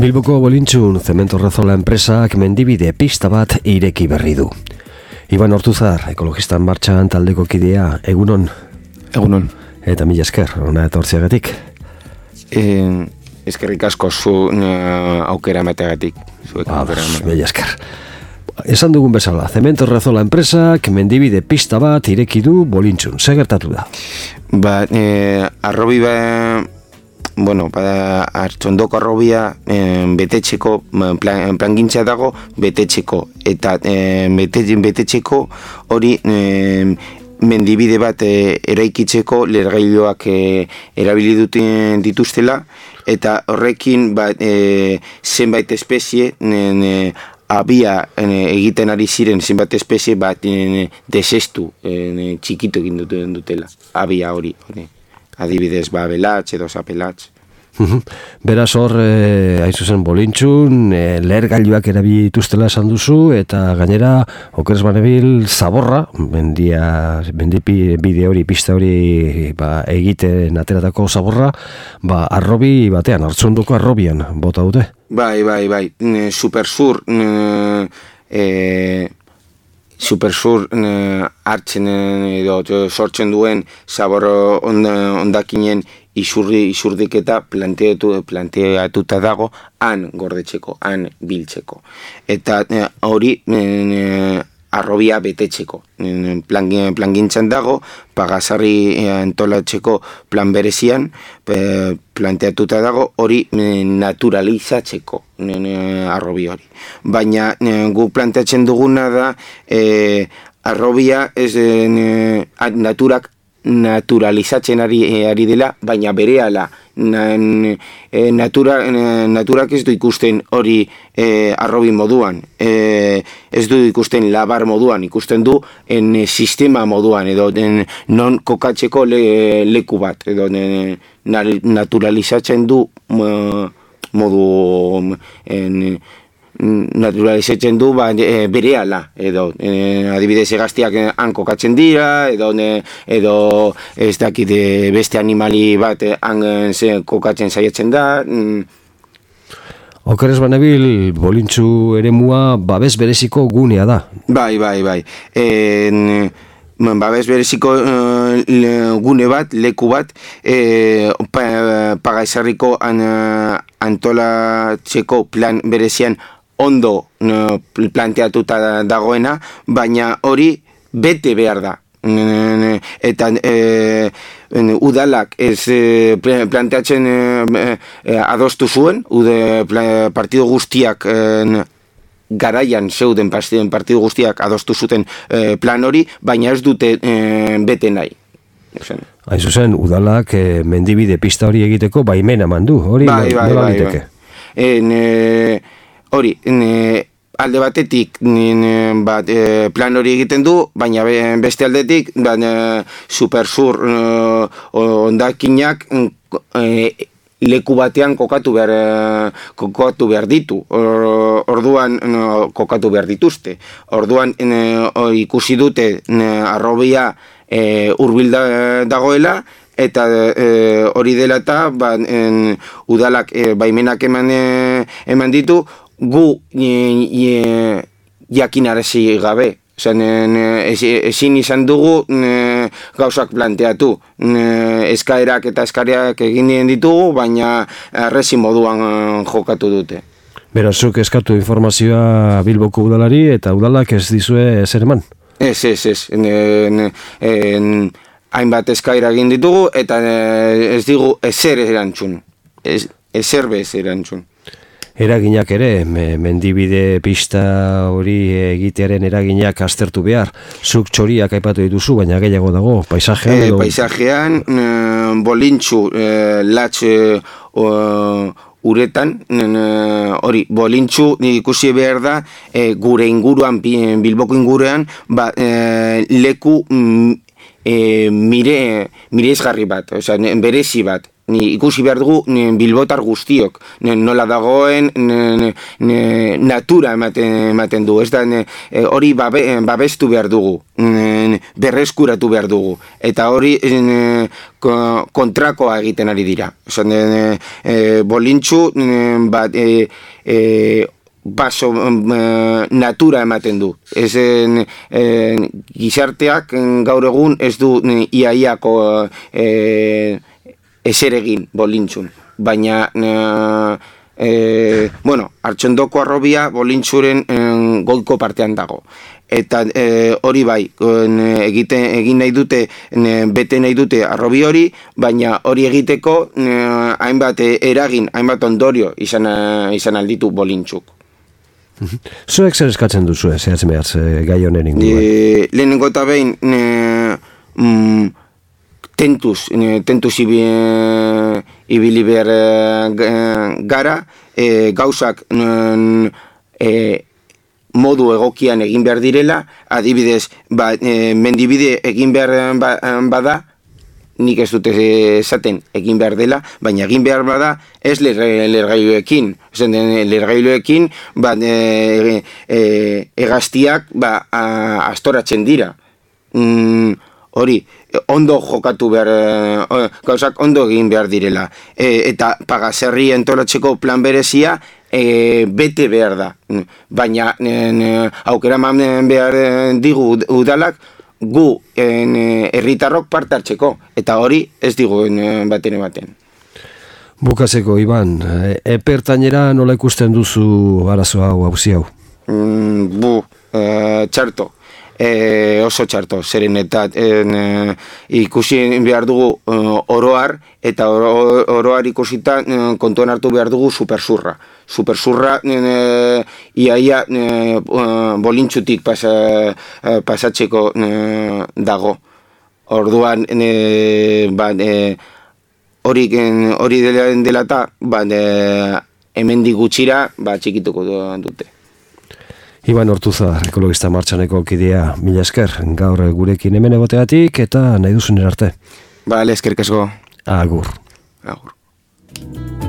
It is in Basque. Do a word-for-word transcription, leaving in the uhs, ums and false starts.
Bilboko Bolintxun Zemento Rezola enpresak mendibide pista bat ireki berri du. Iban Ortuzar, ekologistan martxan taldeko kidea, egunon? Egunon. Eta mila esker, ona etortziagatik? E, eskerrik asko zu uh, aukera emateagatik. Ah, mila esker. Esan dugun bezala, Zemento Rezola enpresak mendibide pista bat ireki du Bolintxun. Zer gertatu da? Ba, e, arrobi ba... Bueno, bada hartzondoko arrobia eh, betetxeko, plan, plangintza dago betetxeko, eta eh, bete, betetxeko hori eh, mendibide bat eh, eraikitzeko lergailuak eh, erabili duten dituztela, eta horrekin bat, eh, zenbait espezie eh, abia eh, egiten ari ziren zenbait espezie bat eh, desestu eh, txikitu egin duten dutela, abia hori, hori. Adibidez, ba, belatx edo zapelatx. Beraz hor, e, hain zuzen Bolintxun, e, lehergailuak erabili dituztela esan duzu, eta gainera, okeres banebil, zaborra, mendia, mendipi bide hori, pista hori ba, egiten ateratako zaborra, ba, arrobi batean, hartzondoko arrobian, bota dute? Bai, bai, bai, Supersur, e, Supersur eh, hartzen edo sortzen duen zabor ondakinen isurri, isurdiketa planteatu, planteatuta dago han gordetzeko, han biltzeko. Eta eh, hori eh, arrobia betetzeko. Plan, plangintzan dago, pagazarri antolatzeko plan berezian, eh, planteatuta dago hori eh, naturalizatzeko eh, arrobi hori. Baina eh, gu planteatzen duguna da eh, arrobia ez eh, naturak naturalizatzen ari, ari dela, baina berehala na, e, natura, naturak ez du ikusten hori e, arrobi moduan, e, ez du ikusten labar moduan, ikusten du en, sistema moduan, edo en, non kokatzeko le, leku bat, edo en, naturalizatzen du modu en, naturalizatzen du ba, e, berehala, edo e, adibidez egaztiak han kokatzen dira, edo, e, edo ez dakit beste animali bat han e, kokatzen saiatzen da. Okeres banebil, Bolintxu eremua babes bereziko gunea da. Bai, bai, bai. E, babes bereziko uh, gune bat, leku bat, e, pa, pagaizarriko an, antolatzeko plan berezian ondo no, planteatuta dagoena, baina hori bete behar da. Eta e, udalak ez e, planteatzen e, adostu zuen, ude partido guztiak e, garaian zeuden partido guztiak adostu zuten e, plan hori, baina ez dute e, bete nahi. Hain zuzen, udalak e, mendibide pista hori egiteko baimena mandu, hori bai, bai, nola bai, liteke? Bai. En, e, hori, en, e, alde batetik en, bat, e, plan hori egiten du, baina beste aldetik ba, e, Supersur e, ondakinak e, leku batean kokatu behar, kokatu behar ditu, Or, orduan no, kokatu behar dituzte. Orduan en, o, ikusi dute en, arrobia e, hurbil da, dagoela, eta e, hori dela eta ba, en, udalak e, baimenak eman, e, eman ditu, gu e, e, jakinarazi gabe. Zen, ezin izan dugu e, gauzak planteatu. E, eskaerak eta eskaerak egin ditugu, baina errezi moduan e, jokatu dute. Berazuk eskatu informazioa Bilboko udalari eta udalak ez dizue zer eman? Ez, ez, ez. En, en, hainbat eskaera egin ditugu eta ez digu ezer erantzun. Ez, ezer bez erantzun. Eraginak ere, mendibide pista hori egitearen eraginak aztertu behar. Zuk txoriak aipatu dituzu, baina gehiago dago, paisajean edo... E, paisajean, e, Bolintxu, e, latx e, uretan, hori, Bolintxu ikusi behar da, e, gure inguruan, Bilboko inguruan, ba, e, leku... E, mire, mireizgarri bat, oza, berezi bat, ni ikusi behar dugu ni, bilbotar guztiok, ni, nola dagoen ni, ni, natura ematen, ematen du, ez da ni, hori babe, babestu behar dugu, ni, berreskuratu behar dugu, eta hori ni, kontrakoa egiten ari dira. Osa, ni, e, bolintxu bat e, e, baso e, natura ematen du. Ez e, gizarteak gaur egun ez du iaiako e, ezer egin bolintxun, baina e, e, bueno, Artxondoko Harrobia bolintxuren e, goiko partean dago. Eta e, hori bai, egite, egin nahi dute, e, bete nahi dute Harrobi hori, baina hori egiteko e, hainbat eragin, hainbat ondorio izan, izan alditu bolintxuk. Zuek zer eskatzen duzu, zehatzen behar, gai honen inguruan? E, lehenengo eta behin, e, mm, tentuz, tentuz ibili behar gara, e, gauzak e, modu egokian egin behar direla, adibidez, ba, e, mendibide egin behar bada, nik ez dute esaten egin behar dela, baina egin behar bada ez lergailuekin. Lergailuekin ba, e, e, egaztiak ba, a, astoratzen dira. Mm, hori, ondo jokatu behar, e, gauzak ondo egin behar direla. E, eta pagaserri entolatzeko plan berezia e, bete behar da. Baina e, aukera eman behar digu udalak, gu herritarrok parte hartzeko, eta hori ez digu baten ematen. Bukatzeko, Iban, epertainera nola ikusten duzu arazo hau, hauzi hau? Mm, bu, e, txarto. E, oso txarto, zeren eta e, ikusi behar dugu e, oroar, eta oro, oroar ikusita e, kontuan hartu behar dugu supersurra. Supersurra e, iaia e, bolintxutik pasa, pasatzeko e, dago. Orduan, e, ba, e, hori, hori dela, dela eta ba, e, hemendik gutxira ba, txikituko dute. Iban Ortuzar, ekologista martxaneko kidea, mila esker, gaur gurekin hemen egoteatik eta nahi duzun arte. Ba, eskerrik asko. Agur. Agur.